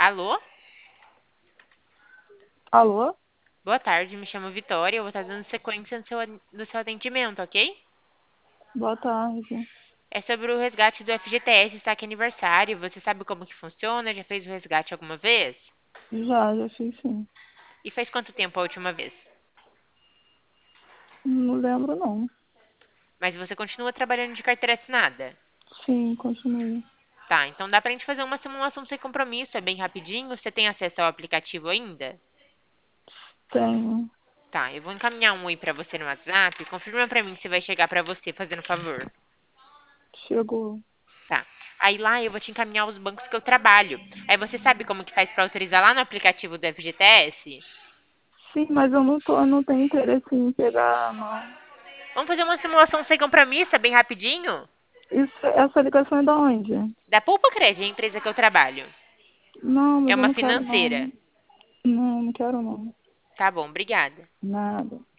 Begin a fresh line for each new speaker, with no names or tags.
Alô?
Alô?
Boa tarde, me chamo Vitória. Eu vou estar dando sequência no seu atendimento, ok?
Boa tarde.
É sobre o resgate do FGTS, está aqui aniversário. Você sabe como que funciona? Já fez o resgate alguma vez?
Já fiz sim.
E faz quanto tempo a última vez?
Não lembro não.
Mas você continua trabalhando de carteira assinada?
Sim, continue.
Tá, então dá pra gente fazer uma simulação sem compromisso, é bem rapidinho. Você tem acesso ao aplicativo ainda?
Tenho.
Tá, eu vou encaminhar um oi pra você no WhatsApp. Confirma pra mim se vai chegar pra você, fazendo favor.
Chegou.
Tá. Aí lá eu vou te encaminhar os bancos que eu trabalho. Aí você sabe como que faz pra autorizar lá no aplicativo do FGTS?
Sim, mas eu não tenho interesse em pegar, não.
Vamos fazer uma simulação sem compromisso, é bem rapidinho?
Essa ligação é da onde?
Da Poupa Cred, a empresa que eu trabalho.
Não,
É
mas eu
uma
não quero
financeira.
não. Não quero não.
Tá bom, obrigada.
Nada.